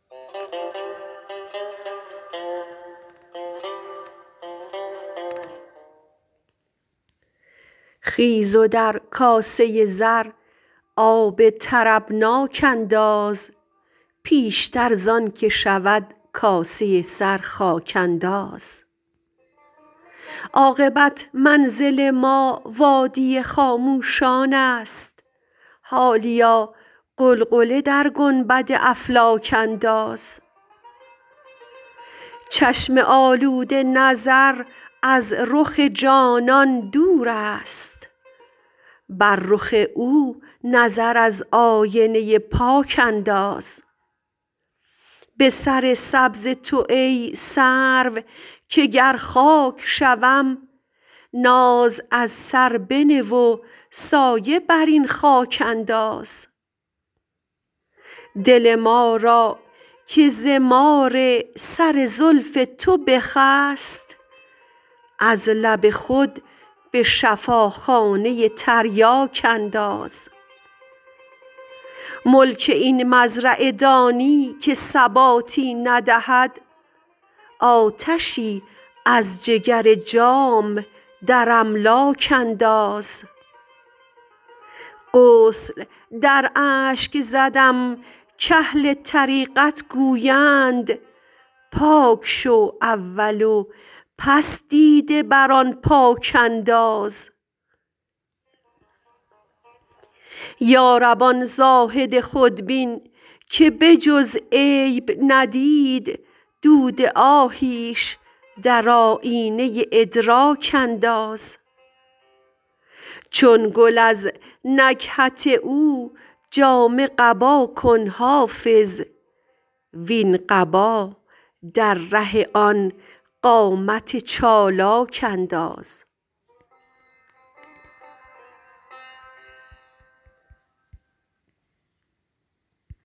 خیز و در کاسه زر آب طربناک انداز پیشتر زان که شود کاسه سر خاک انداز عاقبت منزل ما وادی خاموشان است حالیا غلغله در گنبد افلاک انداز چشم آلوده نظر از رخ جانان دور است بر رخ او نظر از آینه پاک انداز به سر سبز تو ای سرو که گر خاک شوم ناز از سر بنه و سایه بر این خاک انداز دل ما را که ز مار سر زلف تو بخست از لب خود به شفاخانه تریاک انداز ملک این مزرعه دانی که ثباتی ندهد آتشی از جگر جام در املاک انداز غسل در اشک زدم کاهل طریقت گویند پاک شو اول و پس دیده بر آن پاک انداز یارب آن زاهد خودبین که به جز عیب ندید دود آهیش در آیینه ادراک انداز چون گل از نکهت او جامه قبا کن حافظ وین قبا در ره آن قامت چالاک انداز